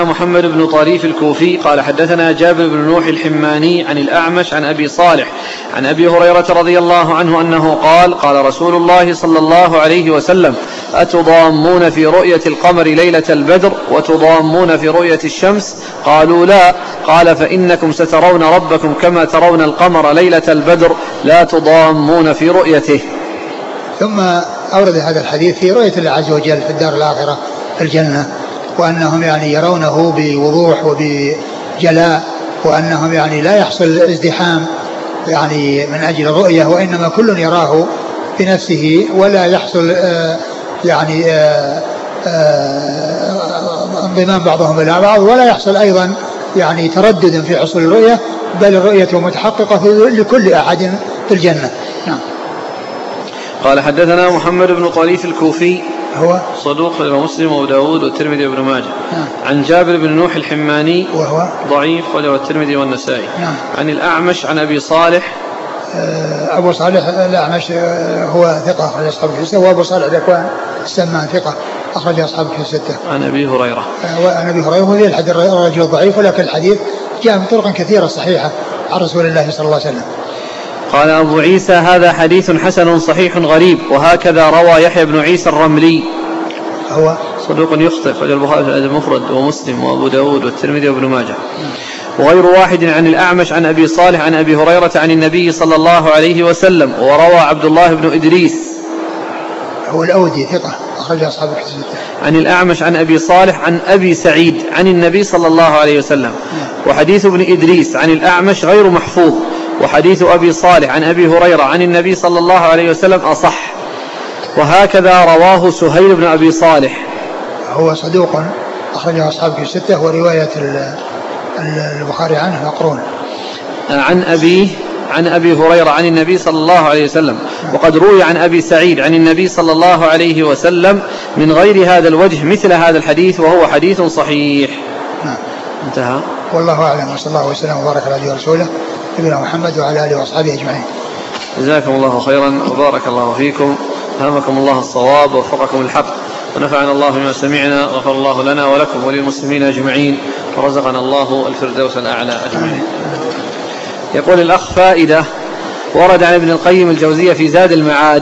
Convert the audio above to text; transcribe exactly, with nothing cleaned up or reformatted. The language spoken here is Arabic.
محمد بن طريف الكوفي قال حدثنا جابر بن نوح الحماني عن الأعمش عن أبي صالح عن أبي هريرة رضي الله عنه أنه قال قال رسول الله صلى الله عليه وسلم أتضامون في رؤية القمر ليلة البدر وتضامون في رؤية الشمس؟ قالوا لا. قال فإنكم سترون ربكم كما ترون القمر ليلة البدر لا تضامون في رؤيته. ثم أورد هذا الحديث في رؤية الله عز وجل في الدار الآخرة في الجنة، وأنهم يعني يرونه بوضوح وبجلاء، وأنهم يعني لا يحصل ازدحام يعني من أجل الرؤية، وإنما كل يراه بنفسه ولا يحصل آه يعني آه آه انضمام بعضهم إلى بعض، ولا يحصل أيضا يعني تردد في حصول الرؤية، بل الرؤية متحققة لكل أحد في الجنة. نعم. قال حدثنا محمد بن طريف الكوفي هو صدوق ومسلم وابو داود والترمذي وابن ماجه. نعم. عن جابر بن نوح الحماني وهو ضعيف وله الترمذي والنسائي. نعم. عن الأعمش عن أبي صالح أبو صالح الأعمش هو ثقة أخرج أصحاب الستة، وأبو صالح ذكوان السمان ثقة أخرج أصحاب الستة. عن أبي هريرة وعن أبي هريرة وهي الحديث الرجل ضعيف، ولكن الحديث جاء من طرق كثيرة صحيحة عن رسول الله صلى الله عليه وسلم. قال أبو عيسى هذا حديث حسن صحيح غريب، وهكذا روى يحيى بن عيسى الرملي هو صدوق يخطئ، خرج البخاري في الأدب المفرد ومسلم وأبو داود والترمذي وابن ماجه. وغير واحد عن الأعمش عن أبي صالح عن أبي هريرة عن النبي صلى الله عليه وسلم. وروى عبد الله بن إدريس هو الأودي ثقة أخرج أصحاب الكتب عن الأعمش عن أبي صالح عن أبي سعيد عن النبي صلى الله عليه وسلم. وحديث ابن إدريس عن الأعمش غير محفوظ، وحديث أبي صالح عن أبي هريرة عن النبي صلى الله عليه وسلم أصح. وهكذا رواه سهيل بن أبي صالح هو صدوق أخرجه أصحاب الستة، ورواية البخاري عنه مقرون عن أبيه عن أبي هريرة عن النبي صلى الله عليه وسلم. وقد روي عن أبي سعيد عن النبي صلى الله عليه وسلم من غير هذا الوجه مثل هذا الحديث، وهو حديث صحيح. نعم. انتهى. والله أعلم، وصلى الله وسلم وبارك على عبده ورسوله نبينا محمد وعلى آله وأصحابه أجمعين. جزاكم الله خيرا وبارك الله فيكم، ألهمكم الله الصواب ووفقكم الحق، ونفعنا الله بما سمعنا، غفر الله لنا ولكم وللمسلمين أجمعين، ورزقنا الله الفردوس الأعلى أجمعين. يقول الأخ فائدة: ورد عن ابن القيم الجوزية في زاد المعاد